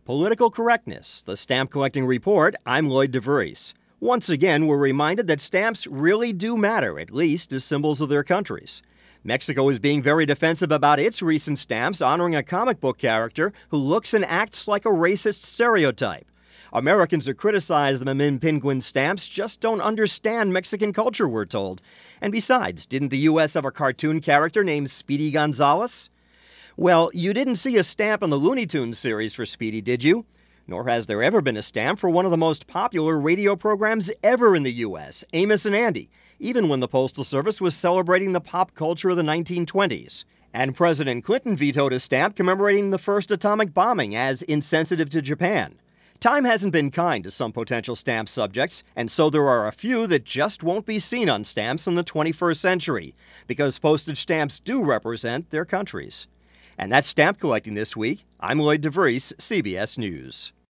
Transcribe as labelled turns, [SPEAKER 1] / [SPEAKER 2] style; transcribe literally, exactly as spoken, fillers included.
[SPEAKER 1] Political Correctness, the Stamp Collecting Report. I'm Lloyd DeVries. Once again, we're reminded that stamps really do matter, at least as symbols of their countries. Mexico is being very defensive about its recent stamps honoring a comic book character who looks and acts like a racist stereotype. Americans who criticize the Mamin Penguin stamps just don't understand Mexican culture, we're told. And besides, didn't the U S have a cartoon character named Speedy Gonzales? Well, you didn't see a stamp on the Looney Tunes series for Speedy, did you? Nor has there ever been a stamp for one of the most popular radio programs ever in the U S, Amos and Andy, even when the Postal Service was celebrating the pop culture of the nineteen twenties. And President Clinton vetoed a stamp commemorating the first atomic bombing as insensitive to Japan. Time hasn't been kind to some potential stamp subjects, and so there are a few that just won't be seen on stamps in the twenty-first century, because postage stamps do represent their countries. And that's Stamp Collecting this week. I'm Lloyd DeVries, C B S News.